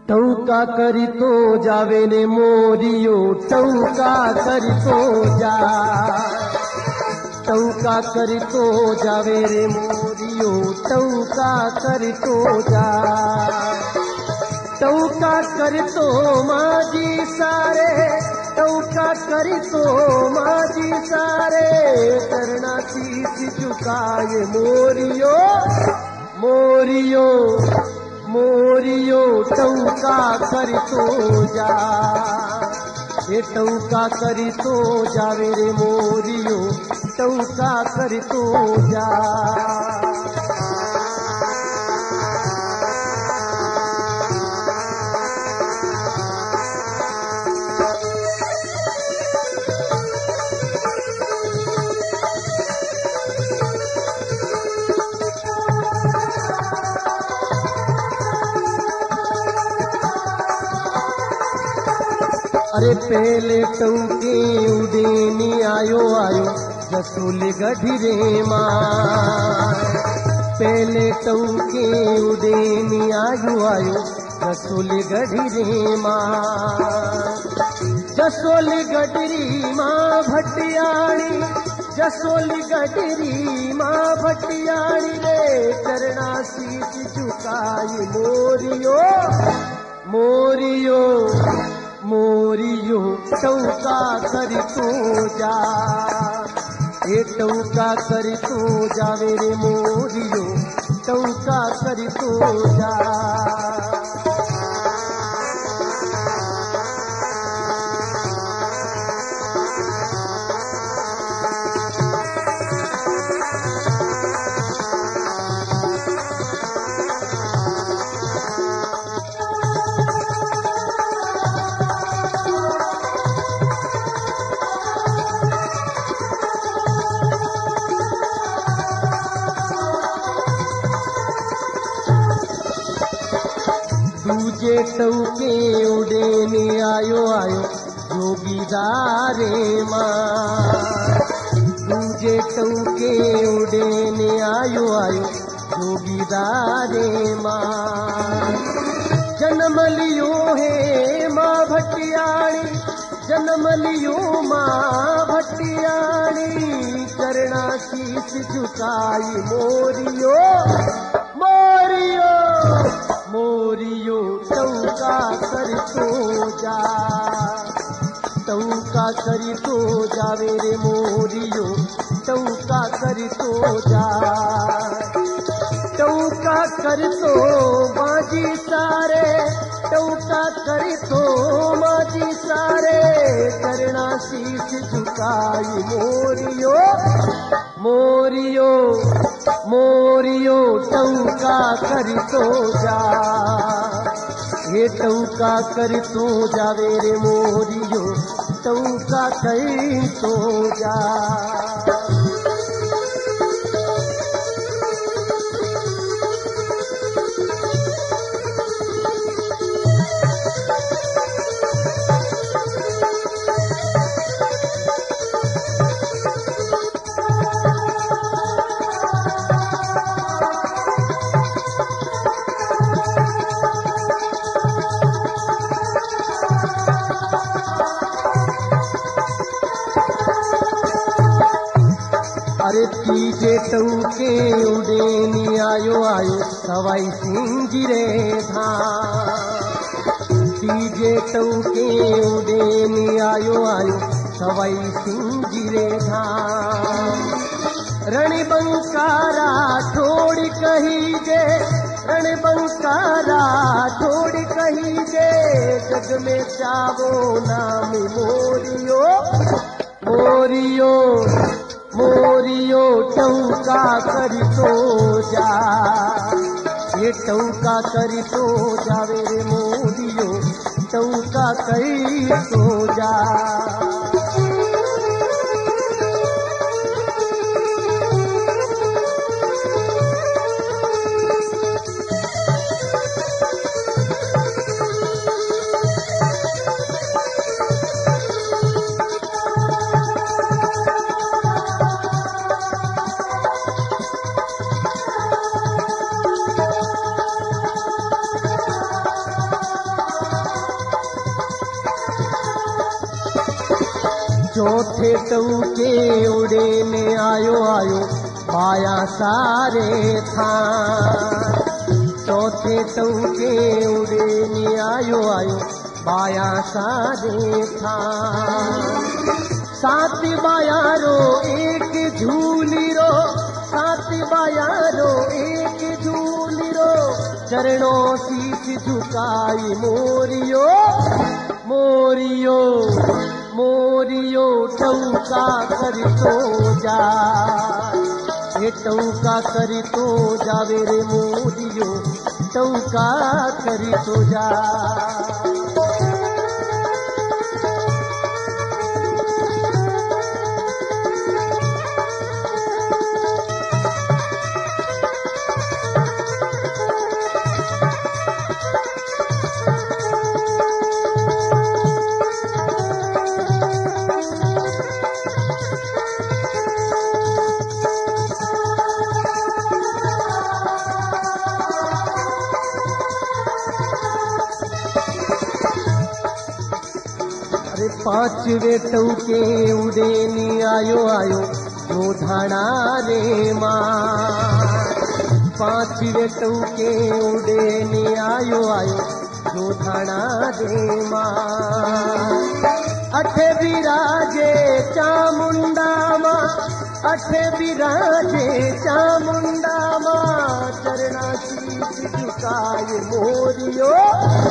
टौका करी तो जावे ने मोरियो टौका करी तो जा टौका करी तो जावे रे मोरियो टौका करी तो जा टौका करी तो माजी सारे टौका करी तो माजी सारे करना शीश झुकाए मोरियो मोरियो मोरियो टौका करी तो जा ये टौका करी तो जावे रे मोरियो टौका करी तो जा अरे पहले टौके उडेनी आयो आयो जसोल गढ़ी रे माँ पहले टौके उडेनी आयो आयो जसोल गढ़ी रे माँ जसोल गढ़ी माँ भटियाणी जसोल गढ़ी माँ भटियाणी रे चरणा शीश झुकाई मोरियो मोरियो मोरियो टौका करी तो जा ये टौका करी तो जावे रे मोरियो टौका करी तो जा दूजे टौके उडेने आयो आयो जोगीदारे माँ दूजे टौके उडेने आयो आयो जोगीदारे माँ जन्म लियो है माँ भटियाणी जन्म लियो माँ भटियाणी करना शीश झुकाई मोरियो मोरियो मोरियो टौका करी तो जा टौका करी तो जावे रे मोरियो टौका करी तो जा टौका करी तो माजी सारे टौका करी तो माजी सारे करना शीश झुकाई मोरियो मोरियो मोरियो टौका करी तो जा ये टौका करी तो जावे रे मोरियो टौका करी तो जा अरे तीजे टौके उडेनी आयो आयो सवाई सिंह रे धाम तीजे टौके उडेनी आयो आयो सवाई सिंह रे धाम रणबंकारा छोड़ कही जे रणबंकारा छोड़ कही जे जग में चावो नाम मोरियो मोरियो मोरियो टौका करी तो जा ये टौका करी तो जावे रे मोरियो टौका करी तो जा चौथे टौके उड़े ने आयो आयो पाया सारे थान। चौथे टौके उड़े ने आयो आयो पाया सारे थान। सात बायारो एक झूली रो, सात बायारो एक झूली रो, चरणों शीश झुकाई मोरियो मोरियो मोरियो टौका करी तो जा, ये टौका करी तो जावे रे मोरियो टौका करी तो जा। पांचवे टौके उड़े नी आयो आयो जो धाना रे मां। पांचवे टौके उड़े नी आयो आयो जो धाना रे मां। अठे विराजे चामुंडा मां, अठे विराजे चामुंडा मां, चरणा शीश झुकाए मोरियो